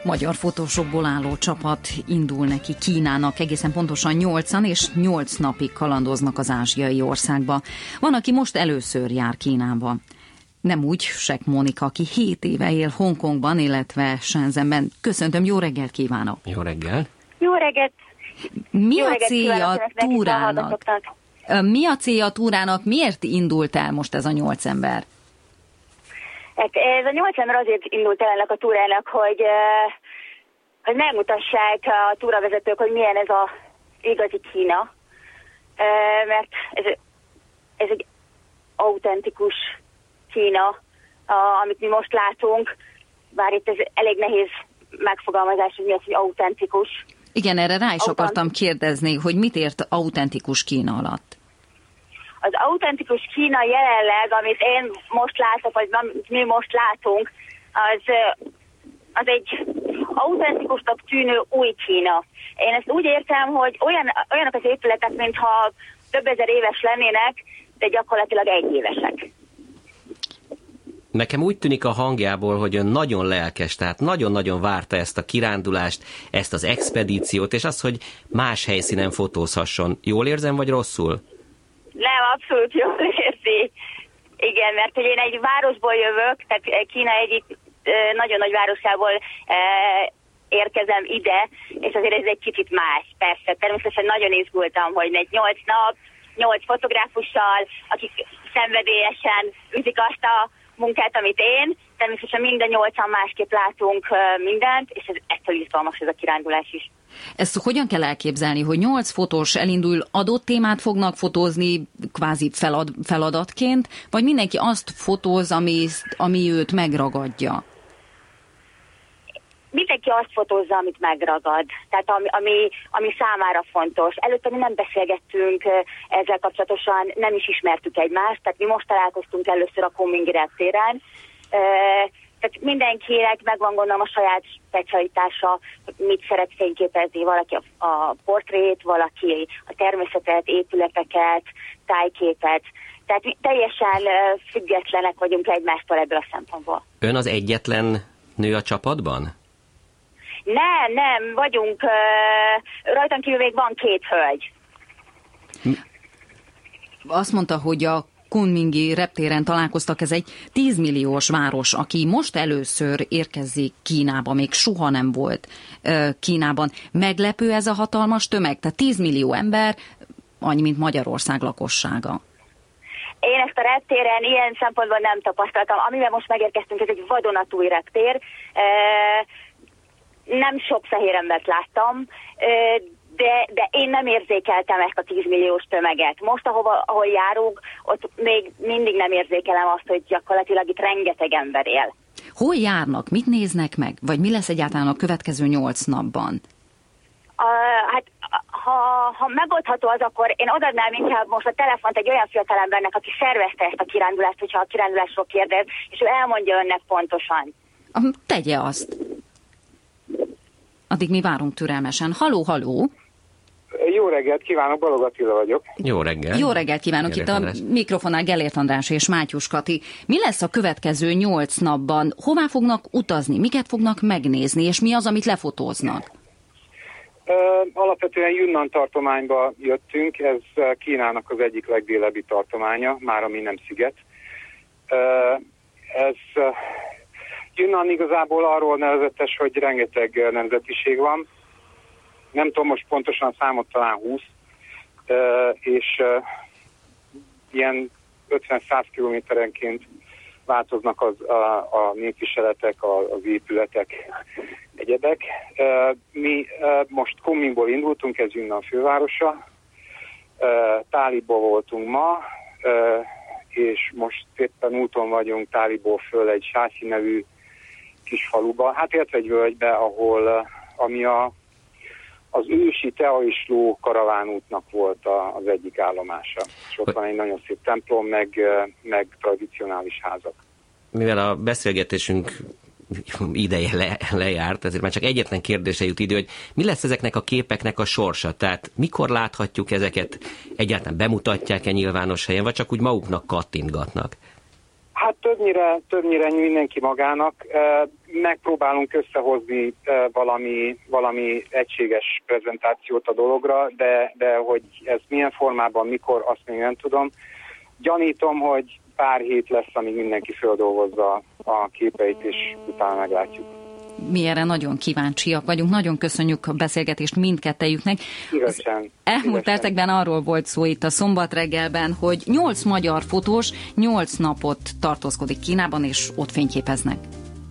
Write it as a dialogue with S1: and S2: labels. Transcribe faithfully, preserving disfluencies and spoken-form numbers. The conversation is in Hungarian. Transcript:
S1: Magyar fotósokból álló csapat indul neki Kínának, egészen pontosan nyolcan, és nyolc napig kalandoznak az ázsiai országba. Van, aki most először jár Kínába. Nem úgy, Sek Mónika, aki hét éve él Hongkongban, illetve Shenzhenben. Köszöntöm, jó reggelt kívánok!
S2: Jó reggel!
S3: Jó reggelt!
S1: Mi
S3: jó
S1: a
S3: reggelt
S1: célja a túrának? Mi a célja a túrának? Miért indult el most ez a nyolc ember?
S3: Hát ez a nyolc ember azért indult el ennek a túrának, hogy, hogy megmutassák a túravezetők, hogy milyen ez a igazi Kína. Mert ez, ez egy autentikus Kína, amit mi most látunk, bár itt ez elég nehéz megfogalmazás, hogy mi az, hogy autentikus.
S1: Igen, erre rá is
S3: Autent...
S1: akartam kérdezni, hogy mit ért autentikus Kína alatt?
S3: Az autentikus Kína jelenleg, amit én most látok, vagy mi most látunk, az, az egy autentikusnak tűnő új Kína. Én ezt úgy értem, hogy olyan, olyanok az épületek, mintha több ezer éves lennének, de gyakorlatilag egyévesek.
S2: Nekem úgy tűnik a hangjából, hogy ön nagyon lelkes, tehát nagyon-nagyon várta ezt a kirándulást, ezt az expedíciót, és azt, hogy más helyszínen fotózhasson. Jól érzem, vagy rosszul?
S3: Nem, abszolút jól érzi. Igen, mert hogy én egy városból jövök, tehát Kína egyik nagyon nagy városából érkezem ide, és azért ez egy kicsit más. Persze, természetesen nagyon izgultam, hogy egy nyolc nap, nyolc fotográfussal, akik szenvedélyesen üzik azt a munkát, amit én, természetesen minden nyolcan másképp látunk mindent, és ez ettől izgalmas ez a kirándulás is.
S1: Ezt hogyan kell elképzelni, hogy nyolc fotós elindul, adott témát fognak fotózni kvázi felad, feladatként, vagy mindenki azt fotóz, ami, ami őt megragadja?
S3: Mindenki azt fotózza, amit megragad, tehát ami, ami, ami számára fontos. Előtte mi nem beszélgettünk ezzel kapcsolatosan, nem is ismertük egymást, tehát mi most találkoztunk először a Kunmingi reptéren. Tehát mindenkinek megvan gondolom a saját specialitása, mit szeret fényképezni, valaki a, a portrét, valaki a természetet, épületeket, tájképet. Tehát mi teljesen függetlenek vagyunk egymástól ebből a szempontból.
S2: Ön az egyetlen nő a csapatban?
S3: Nem, nem, vagyunk, rajtam kívül még van két hölgy.
S1: Azt mondta, hogy a Kunmingi reptéren találkoztak, ez egy tízmilliós város, aki most először érkezik Kínába, még soha nem volt Kínában. Meglepő ez a hatalmas tömeg? Tehát tízmillió ember, annyi, mint Magyarország lakossága.
S3: Én ezt a reptéren ilyen szempontból nem tapasztaltam. Amivel most megérkeztünk, ez egy vadonatúj reptér. Nem sok fehér embert láttam, de, de én nem érzékeltem ezt a tízmilliós tömeget. Most, ahova, ahol járunk, ott még mindig nem érzékelem azt, hogy gyakorlatilag itt rengeteg ember él.
S1: Hol járnak? Mit néznek meg? Vagy mi lesz egyáltalán a következő nyolc napban?
S3: A, hát, ha, ha megoldható az, akkor én odaadnám inkább most a telefont egy olyan fiatalembernek, aki szervezte ezt a kirándulást, hogyha a kirándulásról kérdez, és ő elmondja önnek pontosan.
S1: Tegye azt. Addig mi várunk türelmesen. Haló, haló!
S4: Jó reggelt kívánok, Balog Attila vagyok.
S2: Jó reggelt.
S1: Jó reggelt kívánok. Gellért Itt András. A mikrofonnál Gellért András és Mátyus Kati. Mi lesz a következő nyolc napban? Hová fognak utazni? Miket fognak megnézni? És mi az, amit lefotóznak?
S4: Uh, alapvetően Yunnan tartományba jöttünk. Ez Kínának az egyik legdélebbi tartománya, már ami nem sziget. Uh, ez... Uh, Yunnan igazából arról nevezetes, hogy rengeteg nemzetiség van. Nem tudom most pontosan a számot, talán húsz, és ilyen ötven-száz kilométerenként változnak az, a, a népviseletek, az épületek, egyebek. Mi most Kunmingból indultunk, ez Yunnan fővárosa. Táliból voltunk ma, és most éppen úton vagyunk Táliból föl egy Sászi nevű kis faluba, hát illetve egy völgybe, ahol ami a, az ősi Teaisló karavánútnak volt a, az egyik állomása. És ott van egy nagyon szép templom, meg, meg tradicionális házak.
S2: Mivel a beszélgetésünk ideje le, lejárt, ezért már csak egyetlen kérdése jut idő, hogy mi lesz ezeknek a képeknek a sorsa? Tehát mikor láthatjuk ezeket? Egyáltalán bemutatják-e nyilvános helyen, vagy csak úgy maguknak kattintgatnak?
S4: Hát többnyire, többnyire mindenki magának. Megpróbálunk összehozni valami, valami egységes prezentációt a dologra, de, de hogy ez milyen formában, mikor, azt még nem tudom. Gyanítom, hogy pár hét lesz, amíg mindenki földolgozza a képeit, és utána meglátjuk.
S1: Mi erre nagyon kíváncsiak vagyunk. Nagyon köszönjük a beszélgetést mindkettejüknek.
S4: Szívesen.
S1: Elmúlt percekben arról volt szó itt a Szombat reggelben, hogy nyolc magyar fotós nyolc napot tartózkodik Kínában, és ott fényképeznek.